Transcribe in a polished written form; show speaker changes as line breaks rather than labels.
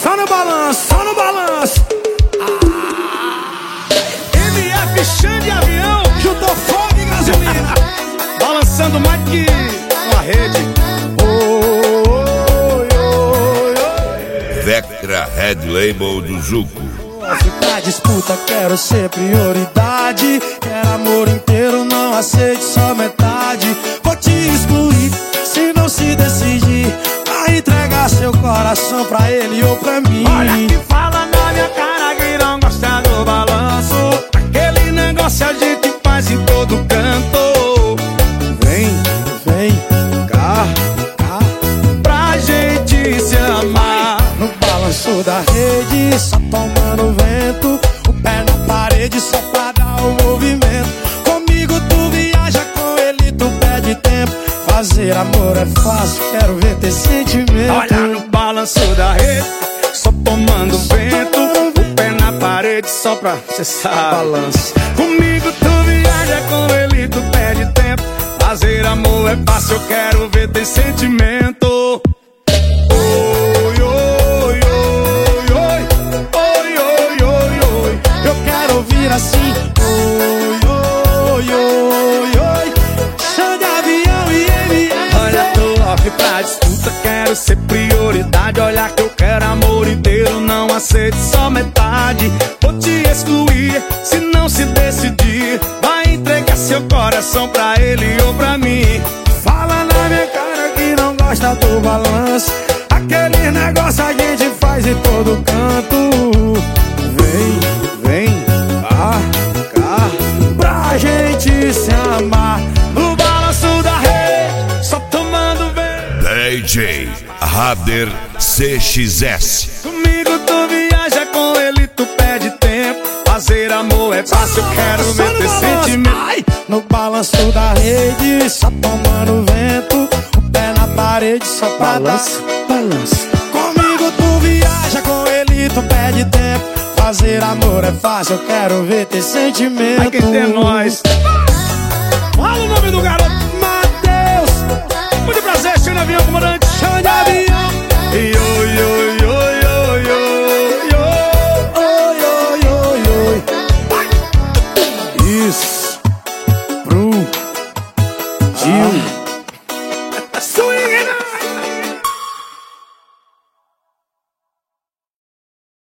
Só no balanço, só no balanço. MF Xande de avião, juntou fogo e gasolina, balançando mais que uma rede.
Vectra Red Label do Zuko.
Pra disputa quero ser prioridade. Quero amor inteiro, não aceite só metade. Vou te excluir se não se decidir a entregar seu coração pra ele ou pra mim.
Olha que fala na minha cara que não gosta do balanço. Aquele negócio a gente faz em todo canto. Vem, vem cá, cá, pra gente se amar.
No balanço da rede, só tomando vento, o pé na parede só pra dar o movimento. Comigo tu viaja, com ele tu perde tempo. Fazer amor é fácil, quero ver ter sentimento.
Olha no balanço da rede, só tomando vento, o pé na parede só pra cê sabe.
Balanço.
Comigo tu viaja, com ele tu perde tempo. Fazer amor é fácil, eu quero ver ter sentimento. Oi, oi, oi, oi, oi, oi, oi, oi.
Eu quero ouvir assim. Oi, oi, oi, oi. Xande avião e MF.
Olha, tô off pra disputa, quero ser prioridade. Olha que eu quero amor inteiro, não aceito só metade. Vou te excluir se não se decidir. Vai entregar seu coração pra ele ou pra mim.
Fala na minha cara que não gosta do balanço. Aquele negócio a gente faz em todo canto. Vem, vem, cá, cá, pra gente se amar.
No balanço da rede, só tomando vento.
DJ Rader CXS.
Comigo tu viaja, com ele tu perde tempo. Fazer amor é fácil, eu quero ver ter sentimento.
Ai, no balanço da rede, só tomando vento, o pé na parede só pra
Balança,
dar.
balança.
Comigo tu viaja, com ele tu perde tempo. Fazer amor é fácil, eu quero ver ter sentimento.
Vai que tem nós.